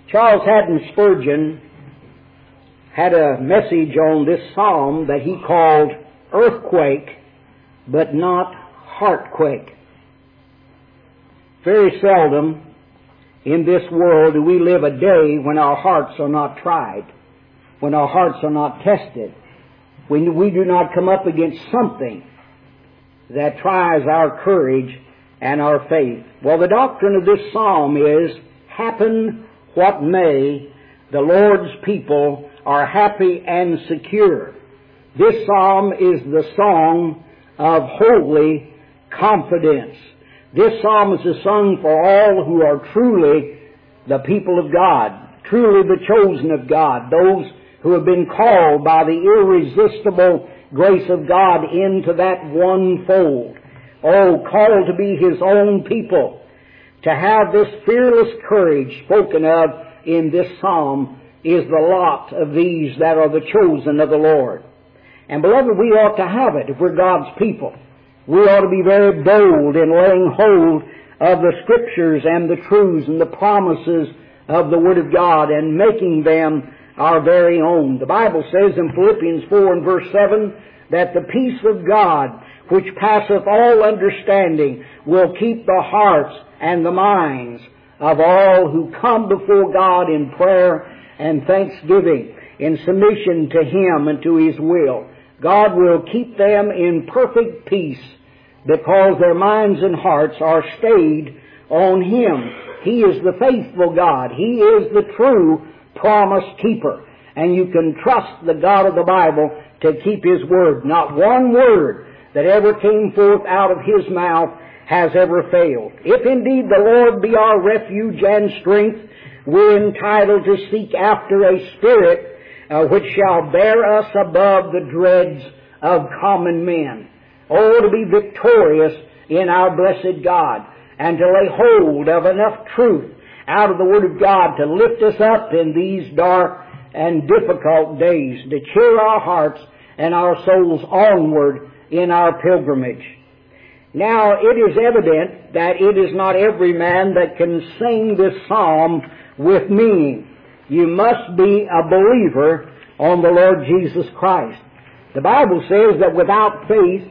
Charles Haddon Spurgeon had a message on this psalm that he called Earthquake, but not Heartquake. Very seldom in this world do we live a day when our hearts are not tried, when our hearts are not tested, when we do not come up against something that tries our courage and our faith. Well, the doctrine of this psalm is, happen what may, the Lord's people are happy and secure. This psalm is the song of holy confidence. This psalm is a song for all who are truly the people of God, truly the chosen of God, those who have been called by the irresistible grace of God into that one fold. Oh, called to be His own people. To have this fearless courage spoken of in this psalm is the lot of these that are the chosen of the Lord. And beloved, we ought to have it if we're God's people. We ought to be very bold in laying hold of the Scriptures and the truths and the promises of the Word of God and making them our very own. The Bible says in Philippians 4 and verse 7 that the peace of God, which passeth all understanding, will keep the hearts and the minds of all who come before God in prayer and thanksgiving, in submission to Him and to His will. God will keep them in perfect peace because their minds and hearts are stayed on Him. He is the faithful God. He is the true promise keeper. And you can trust the God of the Bible to keep His word. Not one word that ever came forth out of His mouth has ever failed. If indeed the Lord be our refuge and strength, we're entitled to seek after a spirit which shall bear us above the dreads of common men. Oh, to be victorious in our blessed God, and to lay hold of enough truth out of the Word of God to lift us up in these dark and difficult days, to cheer our hearts and our souls onward in our pilgrimage. Now, it is evident that it is not every man that can sing this psalm with meaning. You must be a believer on the Lord Jesus Christ. The Bible says that without faith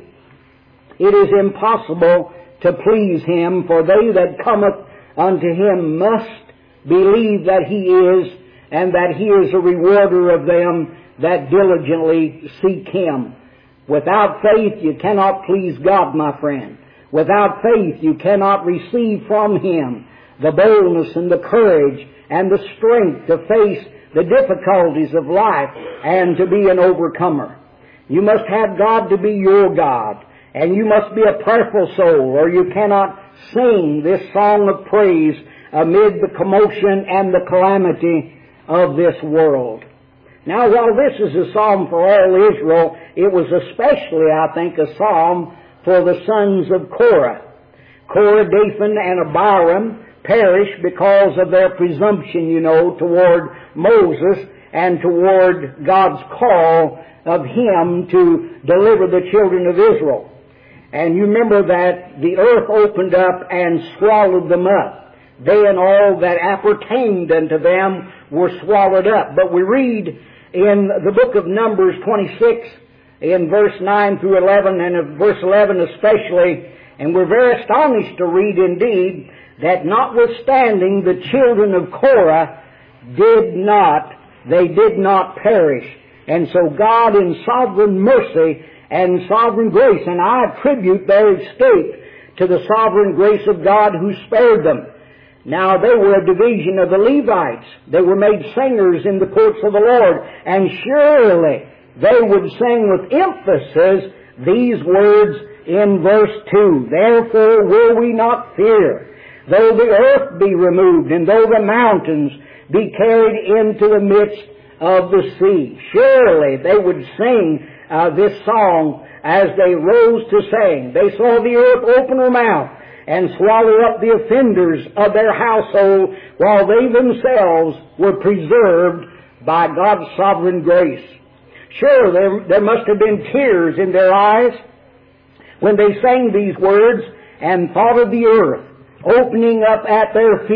it is impossible to please Him, for they that cometh unto Him must believe that He is, and that He is a rewarder of them that diligently seek Him. Without faith you cannot please God, my friend. Without faith you cannot receive from Him the boldness and the courage and the strength to face the difficulties of life and to be an overcomer. You must have God to be your God, and you must be a prayerful soul, or you cannot sing this song of praise amid the commotion and the calamity of this world. Now, while this is a psalm for all Israel, it was especially, I think, a psalm for the sons of Korah. Korah, Dathan, and Abiram perished because of their presumption, toward Moses and toward God's call of Him to deliver the children of Israel. And you remember that the earth opened up and swallowed them up. They and all that appertained unto them were swallowed up. But we read in the book of Numbers 26, in verse 9 through 11, and in verse 11 especially, and we're very astonished to read indeed that notwithstanding the children of Korah did not perish. And so God in sovereign mercy and sovereign grace, and I attribute their escape to the sovereign grace of God who spared them. Now, they were a division of the Levites. They were made singers in the courts of the Lord, and surely they would sing with emphasis these words in verse 2. Therefore will we not fear, though the earth be removed, and though the mountains be carried into the midst of the sea. Surely they would sing this song as they rose to sing. They saw the earth open her mouth and swallow up the offenders of their household, while they themselves were preserved by God's sovereign grace. Sure, there must have been tears in their eyes when they sang these words and thought of the earth opening up at their feet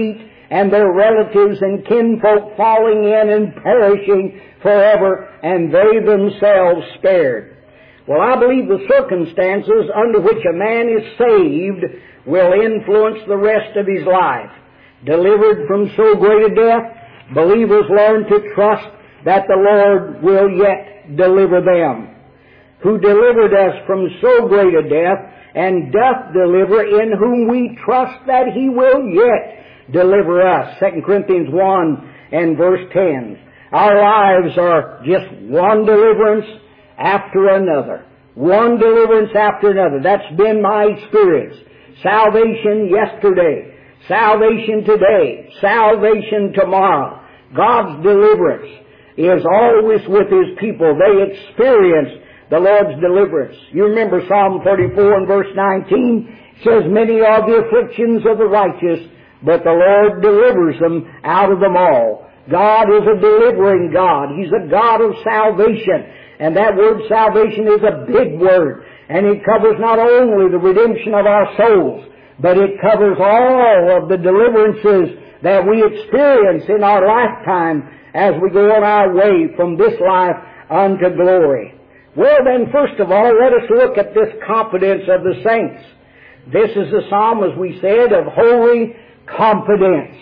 and their relatives and kinfolk falling in and perishing forever, and they themselves spared. Well, I believe the circumstances under which a man is saved will influence the rest of his life. Delivered from so great a death, believers learn to trust that the Lord will yet deliver them, who delivered us from so great a death, and doth deliver, in whom we trust that He will yet deliver us. 2 Corinthians 1 and verse 10. Our lives are just one deliverance after another. One deliverance after another. That's been my experience. Salvation yesterday. Salvation today. Salvation tomorrow. God's deliverance is always with His people. They experience the Lord's deliverance. You remember Psalm 34 and verse 19 says, many are the afflictions of the righteous, but the Lord delivers them out of them all. God is a delivering God. He's a God of salvation. And that word salvation is a big word. And it covers not only the redemption of our souls, but it covers all of the deliverances that we experience in our lifetime as we go on our way from this life unto glory. Well then, first of all, let us look at this confidence of the saints. This is a psalm, as we said, of holy confidence.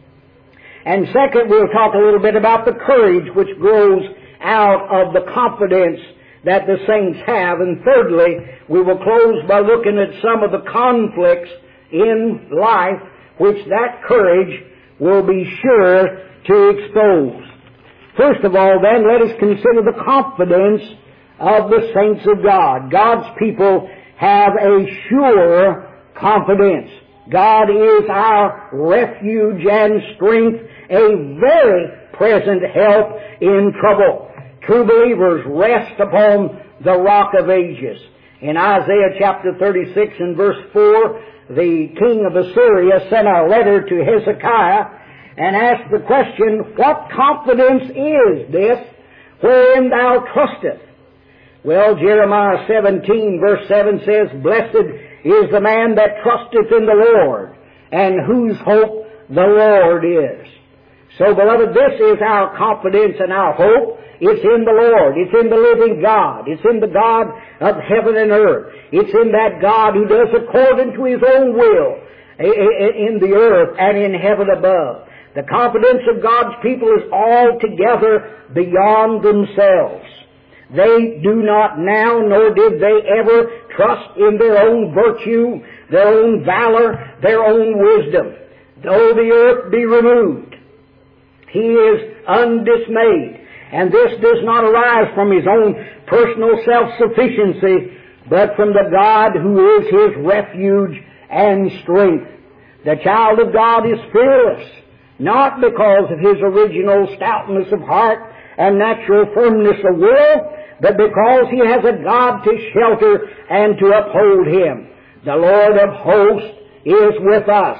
And second, we'll talk a little bit about the courage which grows out of the confidence that the saints have. And thirdly, we will close by looking at some of the conflicts in life which that courage will be sure to expose. First of all, then, let us consider the confidence of the saints of God. God's people have a sure confidence. God is our refuge and strength, a very present help in trouble. True believers rest upon the rock of ages. In Isaiah chapter 36 and verse 4, the king of Assyria sent a letter to Hezekiah and asked the question, what confidence is this wherein thou trustest? Well, Jeremiah 17 verse 7 says, blessed is the man that trusteth in the Lord, and whose hope the Lord is. So, beloved, this is our confidence and our hope. It's in the Lord. It's in the living God. It's in the God of heaven and earth. It's in that God who does according to His own will in the earth and in heaven above. The confidence of God's people is altogether beyond themselves. They do not now, nor did they ever, trust in their own virtue, their own valor, their own wisdom. Though the earth be removed, He is undismayed. And this does not arise from His own personal self-sufficiency, but from the God who is His refuge and strength. The child of God is fearless, not because of his original stoutness of heart and natural firmness of will, but because he has a God to shelter and to uphold him. The Lord of hosts is with us.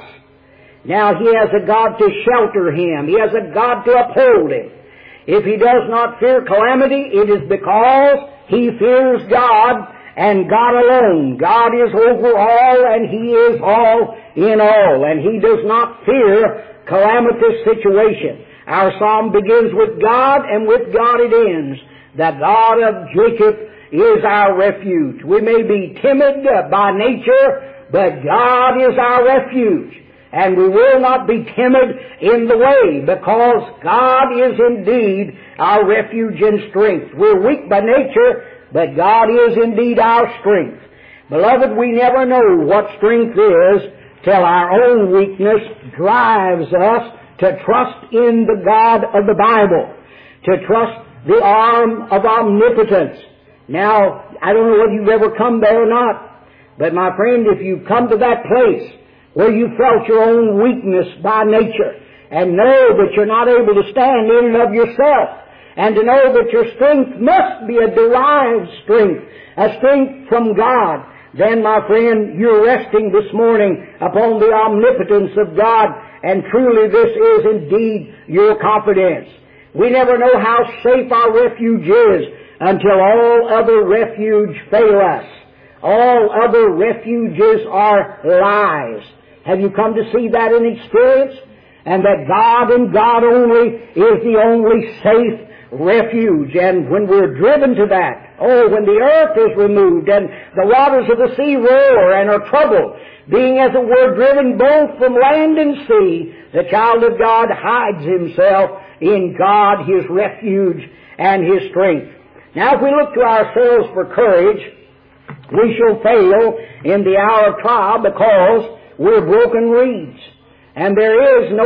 Now He has a God to shelter him. He has a God to uphold him. If he does not fear calamity, it is because he fears God and God alone. God is over all and He is all in all, and He does not fear calamitous situation. Our psalm begins with God, and with God it ends. The God of Jacob is our refuge. We may be timid by nature, but God is our refuge. And we will not be timid in the way, because God is indeed our refuge and strength. We're weak by nature, but God is indeed our strength. Beloved, we never know what strength is till our own weakness drives us to trust in the God of the Bible, to trust the arm of omnipotence. Now, I don't know whether you've ever come there or not, but my friend, if you come to that place where you felt your own weakness by nature, and know that you're not able to stand in and of yourself, and to know that your strength must be a derived strength, a strength from God, then, my friend, you're resting this morning upon the omnipotence of God, and truly this is indeed your confidence. We never know how safe our refuge is until all other refuge fail us. All other refuges are lies. Have you come to see that in experience? and that God and God only is the only safe refuge. And when we're driven to that, when the earth is removed and the waters of the sea roar and are troubled, being as it were driven both from land and sea, the child of God hides himself in God, his refuge and his strength. Now if we look to ourselves for courage, we shall fail in the hour of trial because we're broken reeds. And there is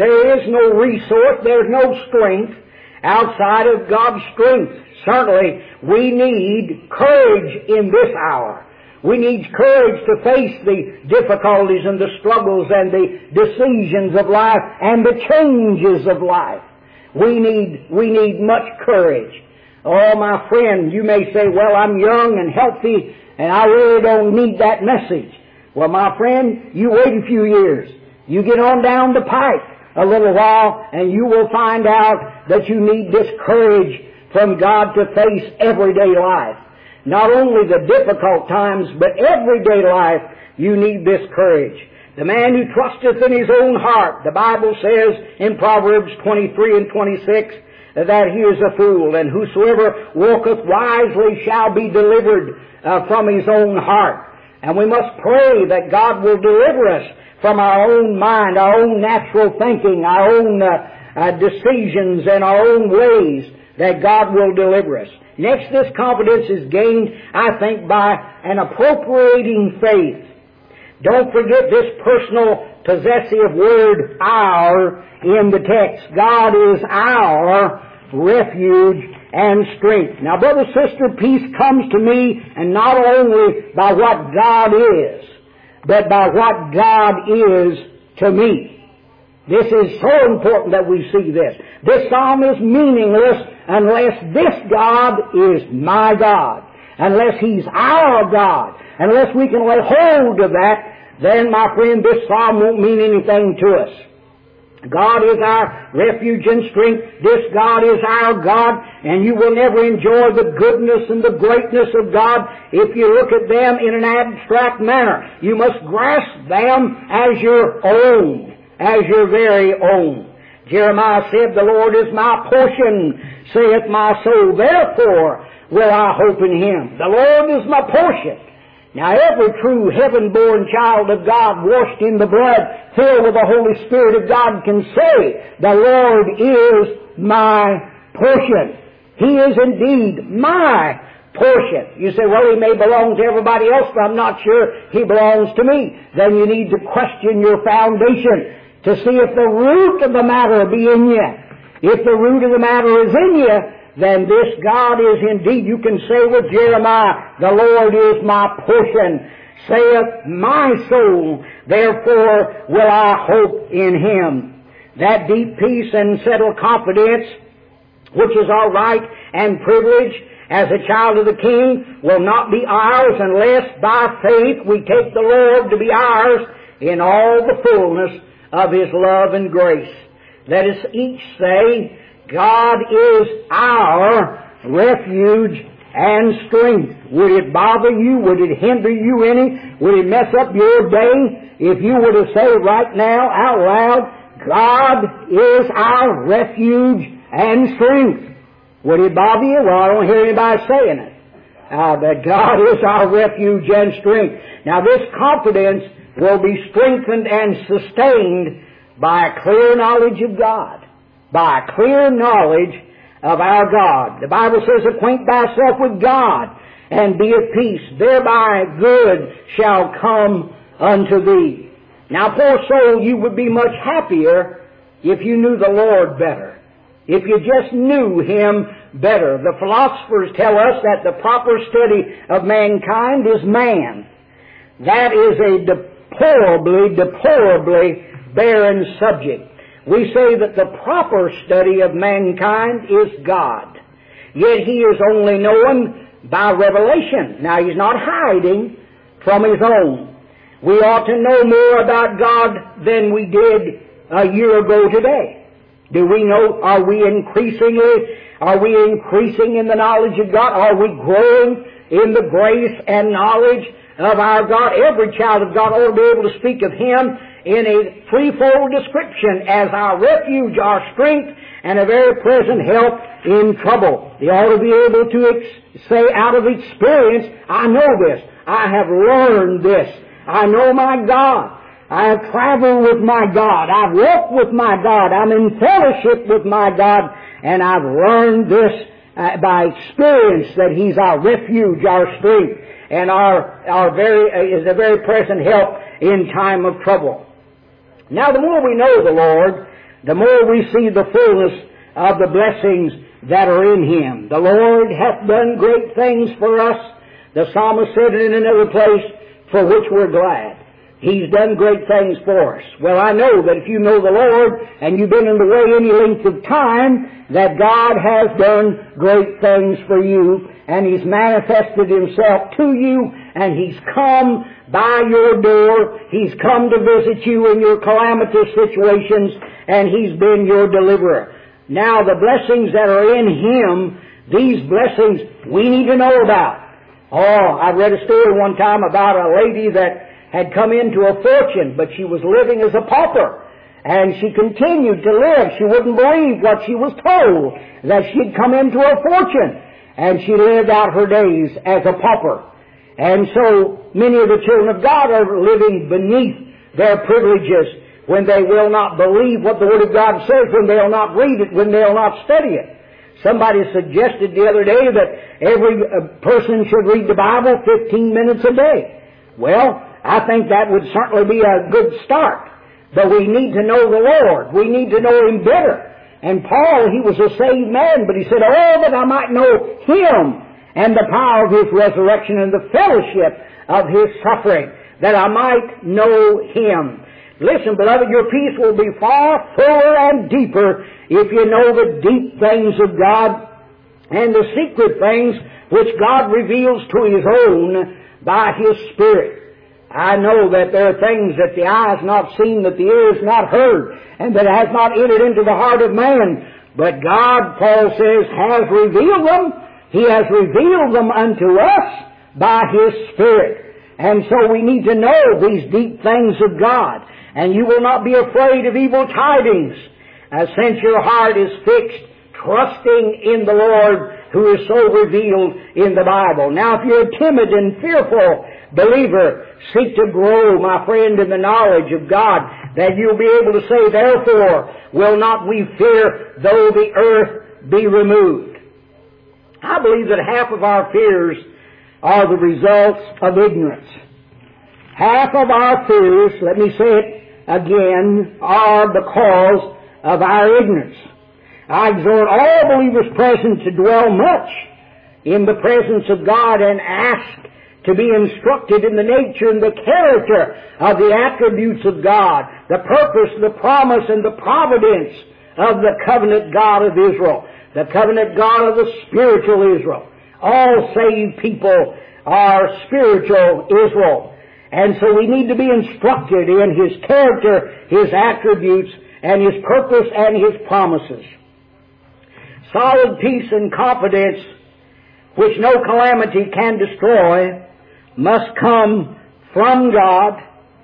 no resource, there's no strength outside of God's strength. Certainly, we need courage in this hour. We need courage to face the difficulties and the struggles and the decisions of life and the changes of life. We need much courage. Oh, my friend, you may say, well, I'm young and healthy and I really don't need that message. Well, my friend, you wait a few years. You get on down the pike a little while and you will find out that you need this courage from God to face everyday life. Not only the difficult times, but everyday life, you need this courage. The man who trusteth in his own heart, the Bible says in Proverbs 23 and 26, that he is a fool, and whosoever walketh wisely shall be delivered from his own heart. And we must pray that God will deliver us from our own mind, our own natural thinking, our own decisions and our own ways, that God will deliver us. Next, this confidence is gained, I think, by an appropriating faith. Don't forget this personal possessive word, our, in the text. God is our refuge and strength. Now, brother, sister, peace comes to me, and not only by what God is, but by what God is to me. This is so important that we see this. This psalm is meaningless unless this God is my God. Unless He's our God. Unless we can lay hold of that, then, my friend, this psalm won't mean anything to us. God is our refuge and strength. This God is our God, and you will never enjoy the goodness and the greatness of God if you look at them in an abstract manner. You must grasp them as your own, as your very own. Jeremiah said, the Lord is my portion, saith my soul. Therefore will I hope in Him. The Lord is my portion. Now every true heaven-born child of God, washed in the blood, filled with the Holy Spirit of God, can say, the Lord is my portion. He is indeed my portion. You say, well, He may belong to everybody else, but I'm not sure He belongs to me. Then you need to question your foundation to see if the root of the matter be in you. If the root of the matter is in you, then this God is indeed, you can say with Jeremiah, the Lord is my portion, saith my soul, therefore will I hope in Him. That deep peace and settled confidence, which is our right and privilege as a child of the King, will not be ours unless by faith we take the Lord to be ours in all the fullness of His love and grace. Let us each say, God is our refuge and strength. Would it bother you? Would it hinder you any? Would it mess up your day if you were to say right now out loud, God is our refuge and strength? Would it bother you? Well, I don't hear anybody saying it. That God is our refuge and strength. Now this confidence will be strengthened and sustained by a clear knowledge of God. By a clear knowledge of our God. The Bible says, acquaint thyself with God, and be at peace. Thereby good shall come unto thee. Now, poor soul, you would be much happier if you knew the Lord better. If you just knew Him better. The philosophers tell us that the proper study of mankind is man. That is a deplorably barren subject. We say that the proper study of mankind is God. Yet He is only known by revelation. Now, He's not hiding from His own. We ought to know more about God than we did a year ago today. Do we know, are we increasing in the knowledge of God? Are we growing in the grace and knowledge of our God? Every child of God ought to be able to speak of Him in a threefold description as our refuge, our strength, and a very present help in trouble. You ought to be able to say out of experience, I know this. I have learned this. I know my God. I have traveled with my God. I've walked with my God. I'm in fellowship with my God. And I've learned this by experience that He's our refuge, our strength, and is a very present help in time of trouble. Now, the more we know the Lord, the more we see the fullness of the blessings that are in Him. The Lord hath done great things for us. The psalmist said it in another place, for which we're glad. He's done great things for us. Well, I know that if you know the Lord and you've been in the way any length of time, that God has done great things for you, and He's manifested Himself to you, and He's come by your door. He's come to visit you in your calamitous situations, and He's been your deliverer. Now, the blessings that are in Him, these blessings we need to know about. Oh, I read a story one time about a lady that had come into a fortune, but she was living as a pauper. And she continued to live. She wouldn't believe what she was told, that she'd come into a fortune. And she lived out her days as a pauper. And so many of the children of God are living beneath their privileges when they will not believe what the Word of God says, when they'll not read it, when they'll not study it. Somebody suggested the other day that every person should read the Bible 15 minutes a day. Well, I think that would certainly be a good start. But we need to know the Lord. We need to know Him better. And Paul, he was a saved man, but he said, oh, that I might know Him and the power of His resurrection and the fellowship of His suffering, that I might know Him. Listen, beloved, your peace will be far fuller and deeper if you know the deep things of God and the secret things which God reveals to His own by His Spirit. I know that there are things that the eye has not seen, that the ear has not heard, and that has not entered into the heart of man. But God, Paul says, has revealed them. He has revealed them unto us by His Spirit. And so we need to know these deep things of God. And you will not be afraid of evil tidings, since your heart is fixed, trusting in the Lord who is so revealed in the Bible. Now, if you're a timid and fearful believer, seek to grow, my friend, in the knowledge of God, that you'll be able to say, therefore, will not we fear, though the earth be removed. I believe that half of our fears are the results of ignorance. Half of our fears, let me say it again, are the cause of our ignorance. I exhort all believers present to dwell much in the presence of God and ask to be instructed in the nature and the character of the attributes of God, the purpose, the promise, and the providence of the covenant God of Israel, the covenant God of the spiritual Israel. All saved people are spiritual Israel. And so we need to be instructed in His character, His attributes, and His purpose and His promises. Solid peace and confidence, which no calamity can destroy, must come from God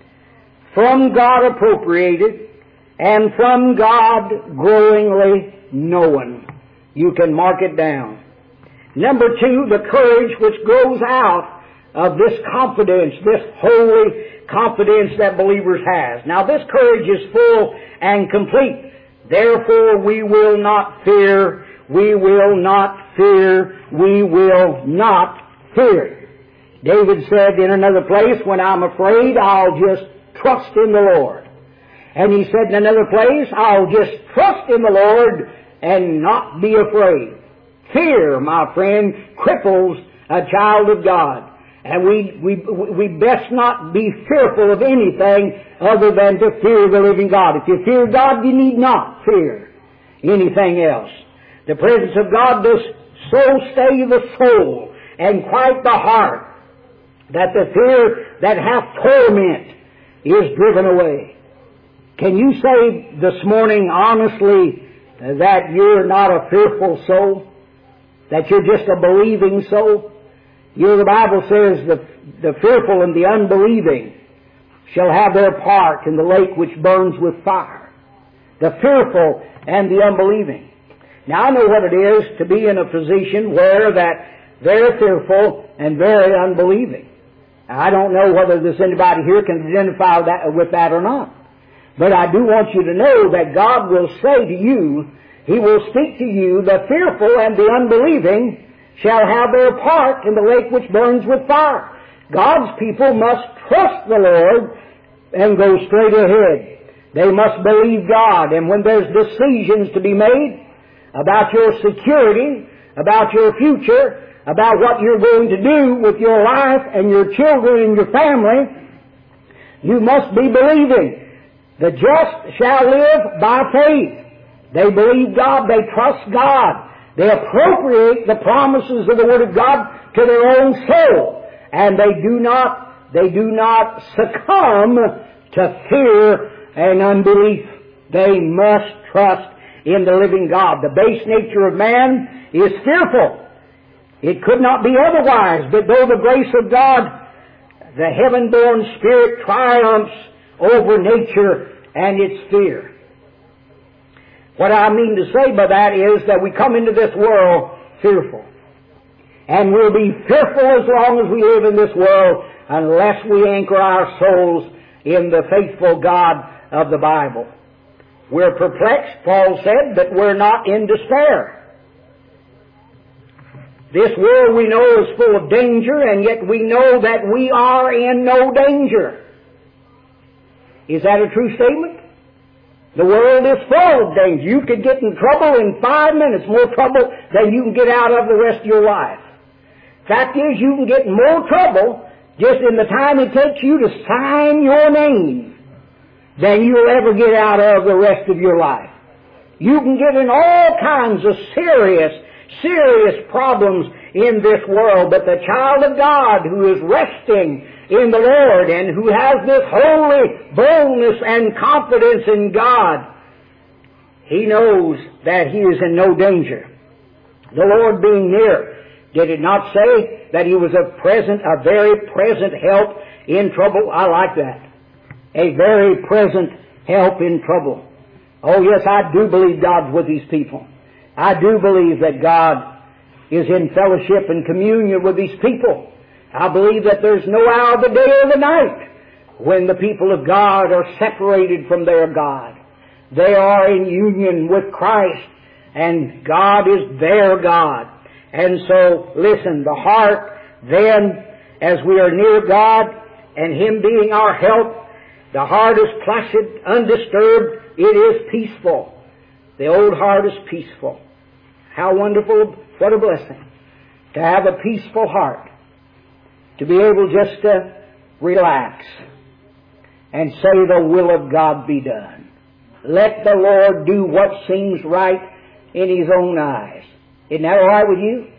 appropriated, and from God growingly known. You can mark it down. Number two, the courage which grows out of this confidence, this holy confidence that believers have. Now, this courage is full and complete. Therefore, we will not fear, we will not fear, we will not fear. David said in another place, when I'm afraid, I'll just trust in the Lord. And he said in another place, I'll just trust in the Lord and not be afraid. Fear, my friend, cripples a child of God. And we best not be fearful of anything other than to fear the living God. If you fear God, you need not fear anything else. The presence of God does so stay the soul and quiet the heart that the fear that hath torment is driven away. Can you say this morning honestly that you're not a fearful soul? That you're just a believing soul? You know, the Bible says the fearful and the unbelieving shall have their part in the lake which burns with fire. The fearful and the unbelieving. Now I know what it is to be in a position where that very fearful and very unbelieving. I don't know whether there's anybody here can identify with that or not. But I do want you to know that God will say to you, He will speak to you, the fearful and the unbelieving shall have their part in the lake which burns with fire. God's people must trust the Lord and go straight ahead. They must believe God. And when there's decisions to be made about your security, about your future, about what you're going to do with your life and your children and your family, you must be believing. The just shall live by faith. They believe God. They trust God. They appropriate the promises of the Word of God to their own soul. And they do not succumb to fear and unbelief. They must trust in the living God. The base nature of man is fearful. It could not be otherwise, but though the grace of God, the heaven-born Spirit triumphs over nature and its fear. What I mean to say by that is that we come into this world fearful. And we'll be fearful as long as we live in this world unless we anchor our souls in the faithful God of the Bible. We're perplexed, Paul said, but we're not in despair. This world we know is full of danger, and yet we know that we are in no danger. Is that a true statement? The world is full of danger. You could get in trouble in 5 minutes, more trouble than you can get out of the rest of your life. Fact is, you can get in more trouble just in the time it takes you to sign your name than you'll ever get out of the rest of your life. You can get in all kinds of serious problems in this world, but the child of God who is resting in the Lord and who has this holy boldness and confidence in God, he knows that he is in no danger. The Lord being near, did it not say that He was a very present help in trouble? I like that. A very present help in trouble. Oh yes, I do believe God's with these people. I do believe that God is in fellowship and communion with these people. I believe that there's no hour of the day or the night when the people of God are separated from their God. They are in union with Christ, and God is their God. And so, listen, the heart then, as we are near God and Him being our help, the heart is placid, undisturbed, it is peaceful. The old heart is peaceful. How wonderful, what a blessing to have a peaceful heart, to be able just to relax and say the will of God be done. Let the Lord do what seems right in His own eyes. Isn't that all right with you?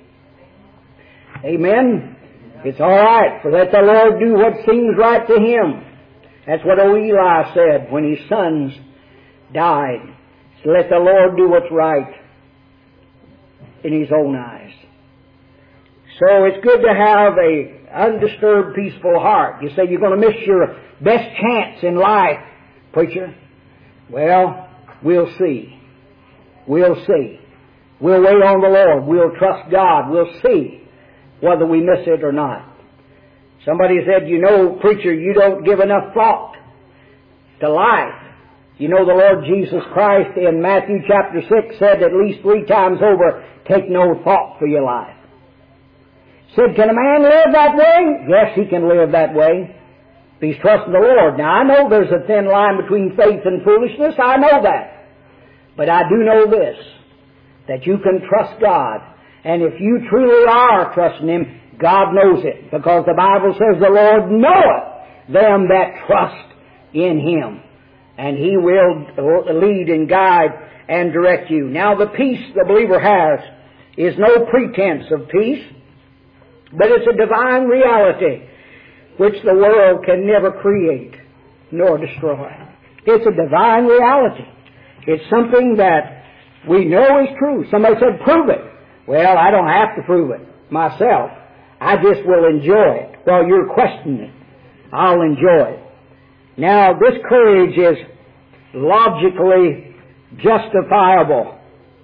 Amen? It's all right, for let the Lord do what seems right to Him. That's what old Eli said when his sons died. So let the Lord do what's right in His own eyes. So it's good to have a undisturbed, peaceful heart. You say you're going to miss your best chance in life, preacher. Well, we'll see. We'll see. We'll wait on the Lord. We'll trust God. We'll see whether we miss it or not. Somebody said, you know, preacher, you don't give enough thought to life. You know, the Lord Jesus Christ in Matthew chapter 6 said at least 3 times over, take no thought for your life. Said, can a man live that way? Yes, he can live that way. If he's trusting the Lord. Now, I know there's a thin line between faith and foolishness. I know that. But I do know this, that you can trust God. And if you truly are trusting Him, God knows it. Because the Bible says the Lord knoweth them that trust in Him. And He will lead and guide and direct you. Now, the peace the believer has is no pretense of peace, but it's a divine reality which the world can never create nor destroy. It's a divine reality. It's something that we know is true. Somebody said, prove it. Well, I don't have to prove it myself. I just will enjoy it. While you're questioning it, I'll enjoy it. Now, this courage is logically justifiable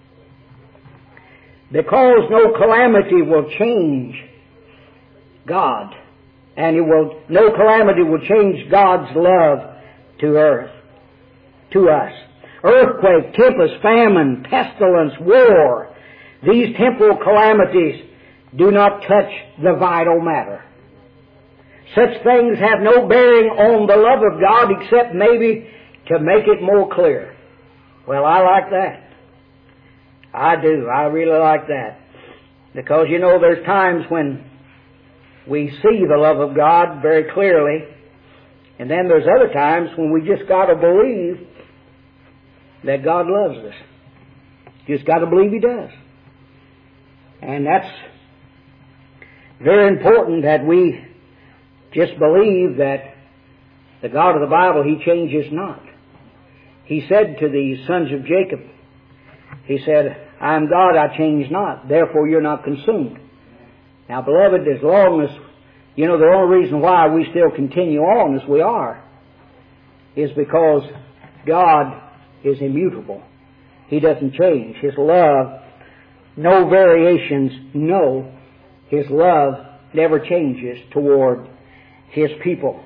because no calamity will change God, and no calamity will change God's love to us. Earthquake, tempest, famine, pestilence, war, these temporal calamities do not touch the vital matter. Such things have no bearing on the love of God except maybe to make it more clear. Well, I like that. I do. I really like that. Because, there's times when we see the love of God very clearly, and then there's other times when we just got to believe that God loves us. Just got to believe He does. And that's very important, that we just believe that the God of the Bible, He changes not. He said to the sons of Jacob, He said, I am God, I change not, therefore you're not consumed. Now, beloved, as long as, the only reason why we still continue on as we are is because God is immutable. He doesn't change. His love, no variations, no. His love never changes toward His people.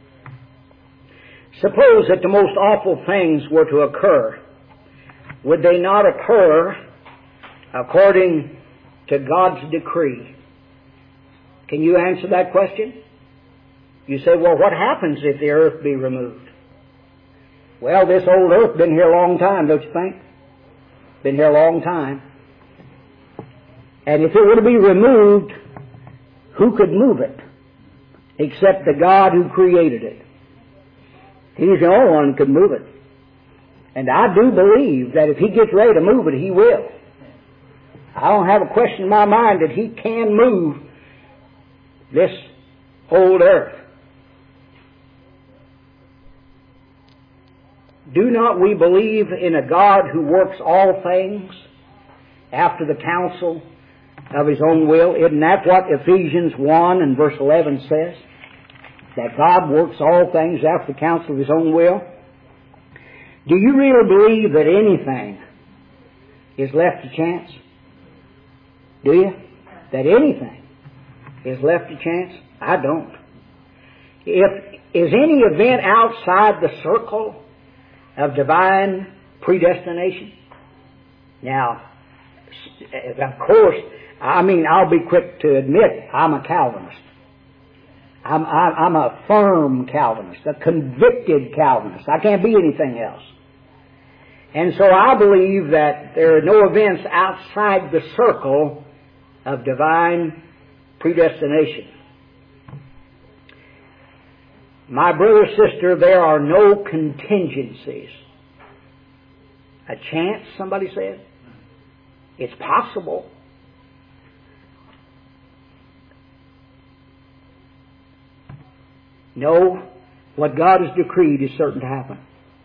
Suppose that the most awful things were to occur. Would they not occur according to God's decree? Can you answer that question? You say, well, what happens if the earth be removed? Well, this old earth been here a long time, don't you think? Been here a long time. And if it were to be removed, who could move it except the God who created it? He's the only one who could move it. And I do believe that if He gets ready to move it, He will. I don't have a question in my mind that He can move this old earth. Do not we believe in a God who works all things after the counsel of His own will? Isn't that what Ephesians 1 and verse 11 says? That God works all things after the counsel of His own will? Do you really believe that anything is left to chance? Do you? That anything is left to chance? I don't. Is any event outside the circle of divine predestination? Now, of course, I'll be quick to admit I'm a Calvinist. I'm a firm Calvinist, a convicted Calvinist. I can't be anything else. And so I believe that there are no events outside the circle of divine predestination. My brother, sister, there are no contingencies. A chance, somebody said? It's possible. No, what God has decreed is certain to happen.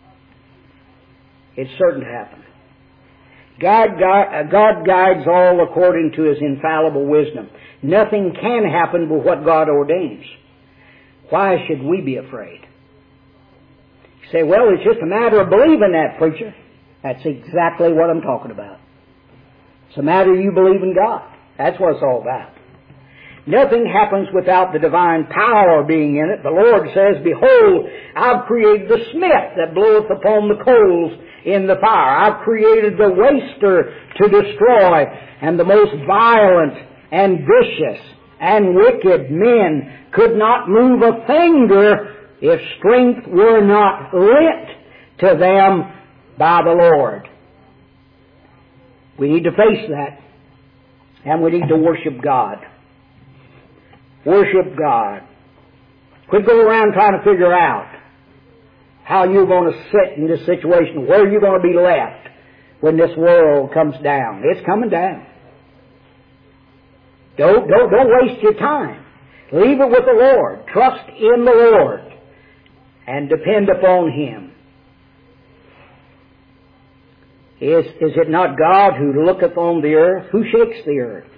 It's certain to happen. God guides all according to His infallible wisdom. Nothing can happen but what God ordains. Why should we be afraid? You say, well, it's just a matter of believing that, preacher. That's exactly what I'm talking about. It's a matter of you believe in God. That's what it's all about. Nothing happens without the divine power being in it. The Lord says, behold, I've created the smith that bloweth upon the coals in the fire. I've created the waster to destroy, and the most violent and vicious and wicked men could not move a finger if strength were not lent to them by the Lord. We need to face that, and we need to worship God. Worship God. Quit going around trying to figure out how you're going to sit in this situation, where you're going to be left when this world comes down. It's coming down. Don't waste your time. Leave it with the Lord. Trust in the Lord and depend upon Him. Is it not God who looketh on the earth? Who shakes the earth?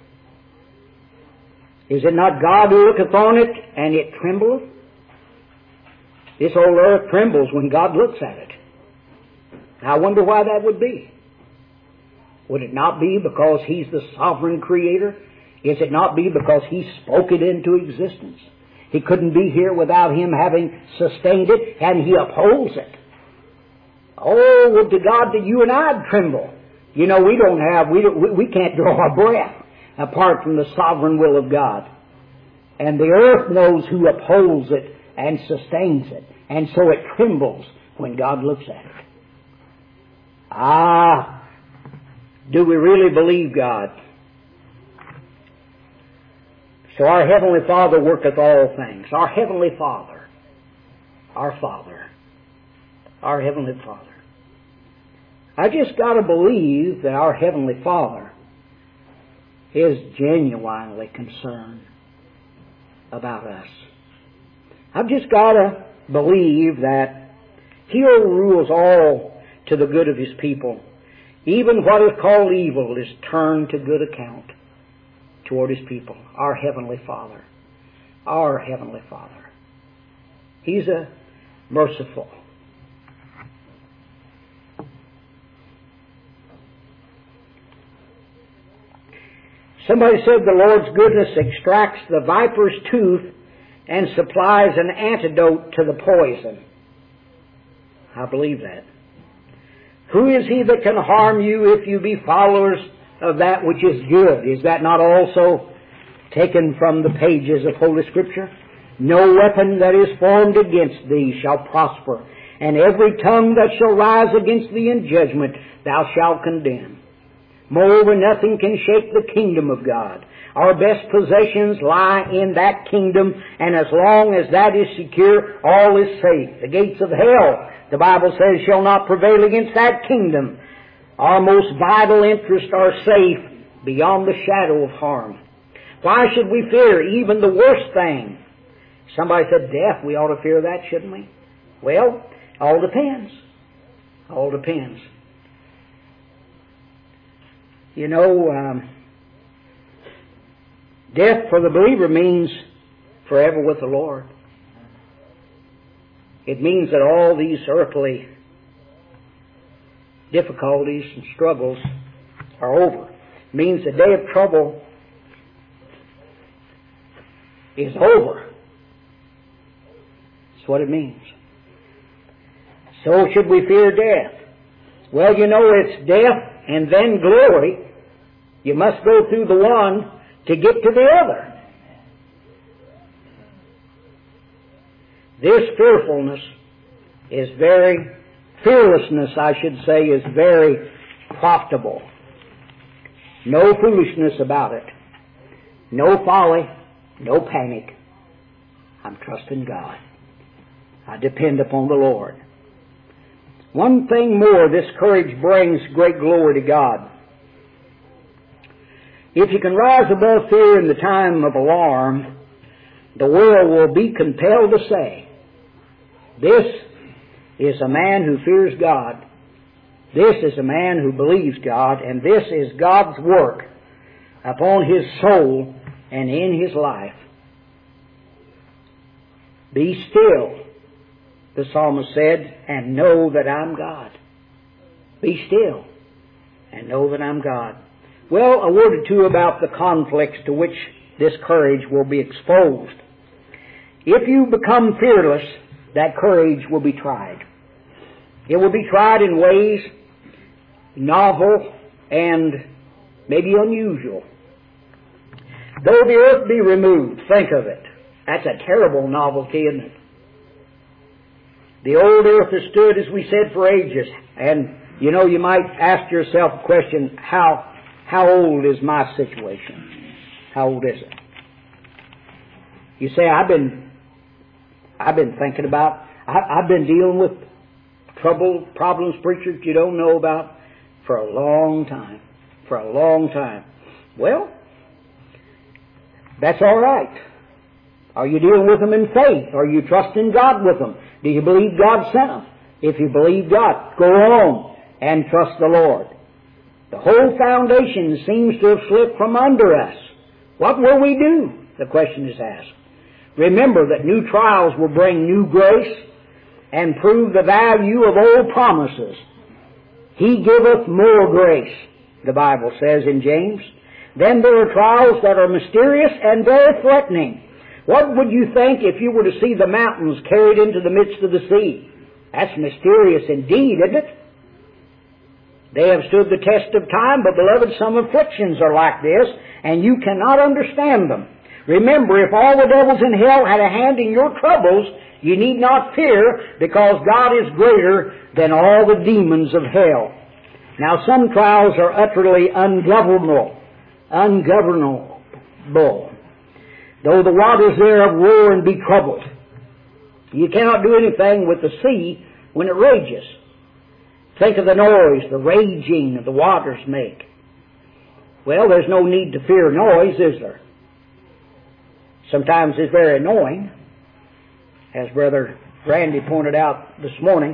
Is it not God who looketh on it, and it trembleth? This old earth trembles when God looks at it. I wonder why that would be. Would it not be because He's the sovereign creator? Is it not be because He spoke it into existence? He couldn't be here without Him having sustained it, and He upholds it. Oh, would to God that you and I'd tremble. You know, we can't draw a breath apart from the sovereign will of God. And the earth knows who upholds it and sustains it. And so it trembles when God looks at it. Ah, do we really believe God? So our Heavenly Father worketh all things. Our Heavenly Father. Our Father. Our Heavenly Father. I just got to believe that our Heavenly Father is genuinely concerned about us. I've just got to believe that He overrules all to the good of His people. Even what is called evil is turned to good account toward His people. Our Heavenly Father. Our Heavenly Father. He's a merciful. Somebody said the Lord's goodness extracts the viper's tooth and supplies an antidote to the poison. I believe that. Who is he that can harm you if you be followers of that which is good? Is that not also taken from the pages of Holy Scripture? No weapon that is formed against thee shall prosper, and every tongue that shall rise against thee in judgment thou shalt condemn. Moreover, nothing can shake the kingdom of God. Our best possessions lie in that kingdom, and as long as that is secure, all is safe. The gates of hell, the Bible says, shall not prevail against that kingdom. Our most vital interests are safe beyond the shadow of harm. Why should we fear even the worst thing? Somebody said death. We ought to fear that, shouldn't we? Well, all depends. All depends. You know, death for the believer means forever with the Lord. It means that all these earthly difficulties and struggles are over. It means the day of trouble is over. That's what it means. So should we fear death? Well, you know, it's death and then glory. You must go through the one to get to the other. This fearlessness, I should say, is very profitable. No foolishness about it. No folly. No panic. I'm trusting God. I depend upon the Lord. One thing more, this courage brings great glory to God. If you can rise above fear in the time of alarm, the world will be compelled to say, this is a man who fears God. This is a man who believes God, and this is God's work upon his soul and in his life. Be still, the psalmist said, and know that I'm God. Be still and know that I'm God. Well, a word or two about the conflicts to which this courage will be exposed. If you become fearless, that courage will be tried. It will be tried in ways novel and maybe unusual. Though the earth be removed, think of it. That's a terrible novelty, isn't it? The old earth has stood, as we said, for ages. And, you know, you might ask yourself a question, how old is my situation? How old is it? You say, I've been thinking about, I've been dealing with problems, preachers, you don't know about for a long time. For a long time. Well, that's all right. Are you dealing with them in faith? Are you trusting God with them? Do you believe God sent them? If you believe God, go on and trust the Lord. The whole foundation seems to have slipped from under us. What will we do? The question is asked. Remember that new trials will bring new grace, and prove the value of old promises. He giveth more grace, the Bible says in James. Then there are trials that are mysterious and very threatening. What would you think if you were to see the mountains carried into the midst of the sea? That's mysterious indeed, isn't it? They have stood the test of time, but beloved, some afflictions are like this, and you cannot understand them. Remember, if all the devils in hell had a hand in your troubles, you need not fear, because God is greater than all the demons of hell. Now, some trials are utterly ungovernable. Though the waters thereof roar and be troubled. You cannot do anything with the sea when it rages. Think of the noise the raging of the waters make. Well, there's no need to fear noise, is there? Sometimes it's very annoying, as Brother Randy pointed out this morning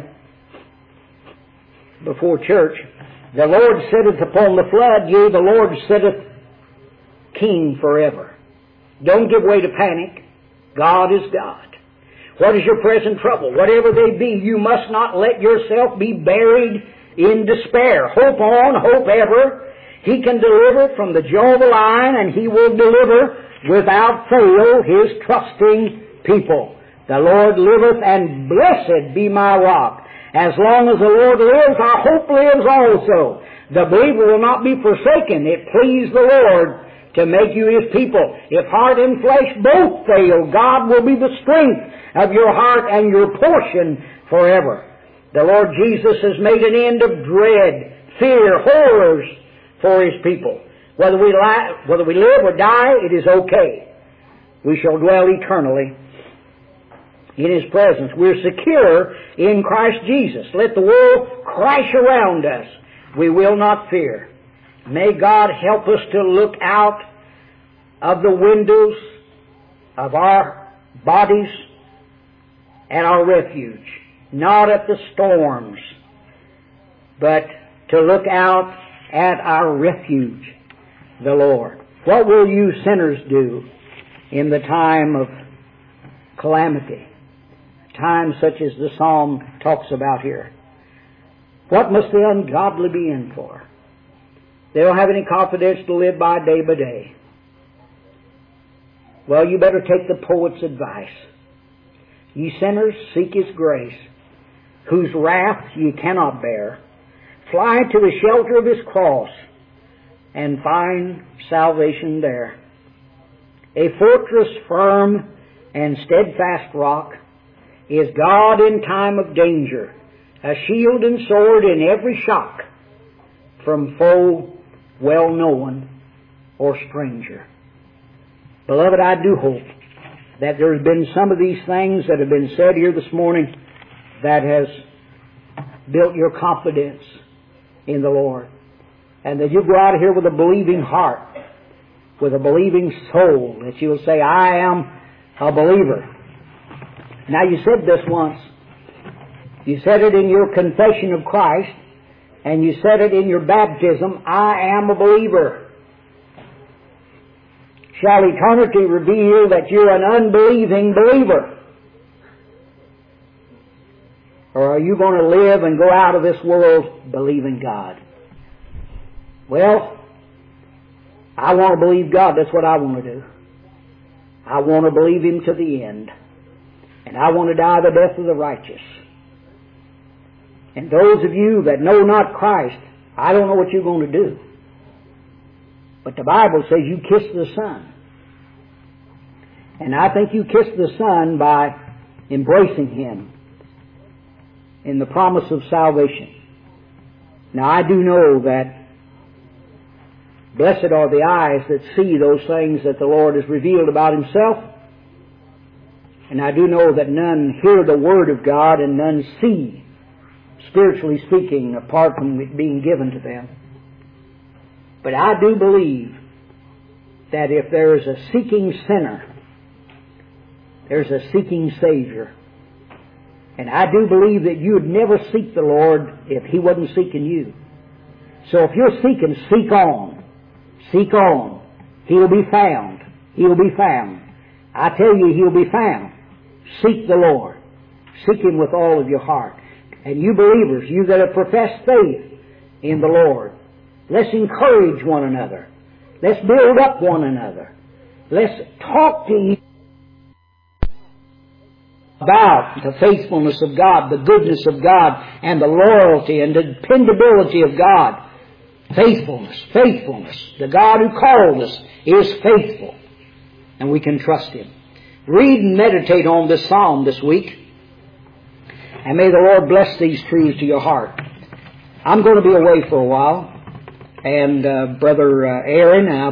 before church. The Lord sitteth upon the flood, yea, the Lord sitteth King forever. Don't give way to panic. God is God. What is your present trouble? Whatever they be, you must not let yourself be buried in despair. Hope on, hope ever. He can deliver from the jaw of the lion, and He will deliver without fail His trusting people. The Lord liveth, and blessed be my rock. As long as the Lord lives, our hope lives also. The believer will not be forsaken. It pleased the Lord to make you His people. If heart and flesh both fail, God will be the strength of your heart and your portion forever. The Lord Jesus has made an end of dread, fear, horrors for His people. Whether we live or die, it is okay. We shall dwell eternally in His presence. We're secure in Christ Jesus. Let the world crash around us. We will not fear. May God help us to look out of the windows of our bodies at our refuge, not at the storms, but to look out at our refuge, the Lord. What will you sinners do in the time of calamity? A time such as the Psalm talks about here. What must the ungodly be in for? They don't have any confidence to live by day. Well, you better take the poet's advice. Ye sinners, seek His grace, whose wrath ye cannot bear. Fly to the shelter of His cross, and find salvation there. A fortress firm and steadfast rock is God in time of danger, a shield and sword in every shock, from foe well known or stranger. Beloved, I do hope that there's been some of these things that have been said here this morning that has built your confidence in the Lord. And that you go out of here with a believing heart, with a believing soul, that you'll say, I am a believer. Now, you said this once. You said it in your confession of Christ, and you said it in your baptism, I am a believer. Shall eternity reveal that you're an unbelieving believer? Or are you going to live and go out of this world believing God? Well, I want to believe God. That's what I want to do. I want to believe Him to the end. And I want to die the death of the righteous. And those of you that know not Christ, I don't know what you're going to do. But the Bible says you kiss the Son. And I think you kiss the Son by embracing Him in the promise of salvation. Now, I do know that blessed are the eyes that see those things that the Lord has revealed about Himself. And I do know that none hear the Word of God and none see, spiritually speaking, apart from it being given to them. But I do believe that if there is a seeking sinner, there's a seeking Savior. And I do believe that you would never seek the Lord if He wasn't seeking you. So if you're seeking, seek on. Seek on. He'll be found. He'll be found. I tell you, He'll be found. Seek the Lord. Seek Him with all of your heart. And you believers, you that have professed faith in the Lord, let's encourage one another. Let's build up one another. Let's talk to each other about the faithfulness of God, the goodness of God, and the loyalty and the dependability of God. Faithfulness, faithfulness. The God who called us is faithful, and we can trust Him. Read and meditate on this psalm this week, and may the Lord bless these truths to your heart. I'm going to be away for a while, and Brother Aaron,